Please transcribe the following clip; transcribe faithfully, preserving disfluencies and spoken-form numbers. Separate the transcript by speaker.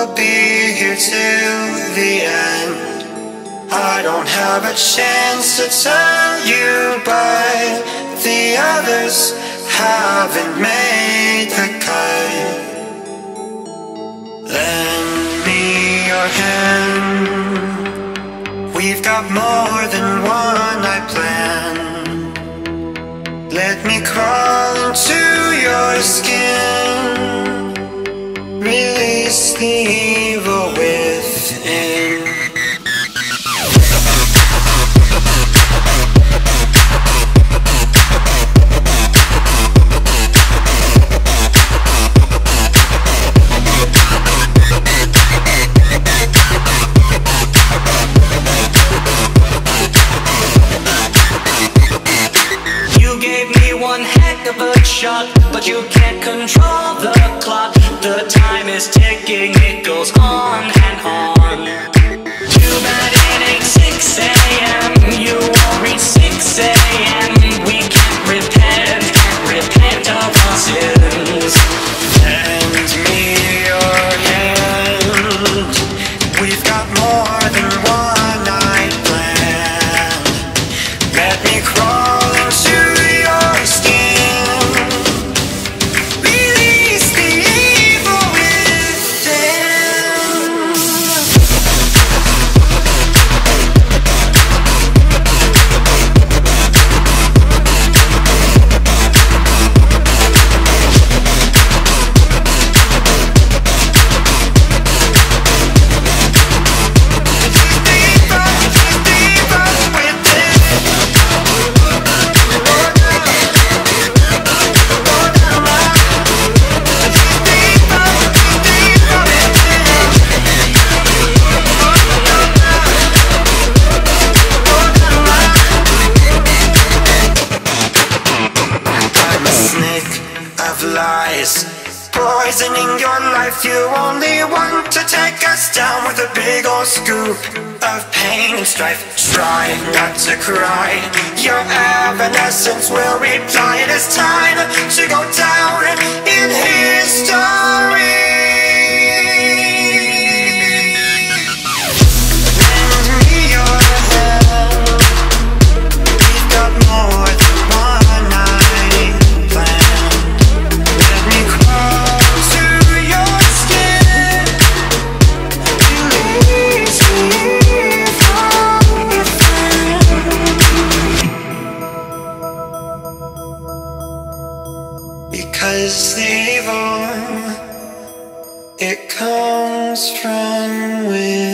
Speaker 1: will be here till the end. I don't have a chance to tell you, but the others haven't made the cut. Lend me your hand. We've got more than one night planned. Let me crawl into your skin. Release the evil within.
Speaker 2: Shot, but you can't control the clock. The time is ticking, it goes on and on. Too bad it ain't six A M You won't reach six A M We can't repent, can't repent of our sins.
Speaker 1: Lend me your hand. We've got more than one night planned. Let me crawl into your skin. Lies, poisoning your life. You only want to take us down with a big old scoop of pain and strife. Try not to cry. Your evanescence will reply. It is time to go down in history. Lend me your hand. We've got more than one night planned. Because the evil, it comes from within.